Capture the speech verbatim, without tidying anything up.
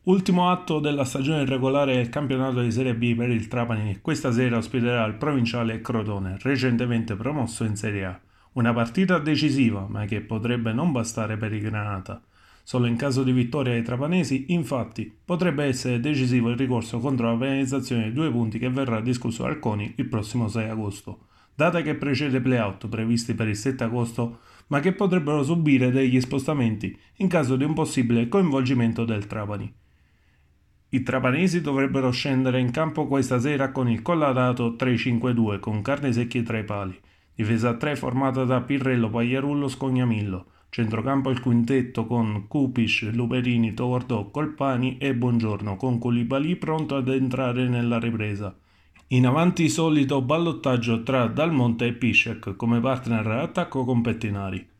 Ultimo atto della stagione regolare del campionato di Serie B per il Trapani, questa sera ospiterà il Provinciale Crotone, recentemente promosso in Serie A. Una partita decisiva, ma che potrebbe non bastare per i Granata. Solo in caso di vittoria dei trapanesi, infatti, potrebbe essere decisivo il ricorso contro la penalizzazione dei due punti che verrà discusso al CONI il prossimo sei agosto, data che precede i play-out previsti per il sette agosto, ma che potrebbero subire degli spostamenti in caso di un possibile coinvolgimento del Trapani. I trapanesi dovrebbero scendere in campo questa sera con il colladato tre cinque due con Carnesecchi tra i pali, difesa a tre formata da Pirrello, Pagliarullo, Scognamillo, centrocampo il quintetto con Cupic, Luperini, Togordò, Colpani e Buongiorno con Koulibaly pronto ad entrare nella ripresa. In avanti solito ballottaggio tra Dalmonte e Piszczek come partner attacco con Pettinari.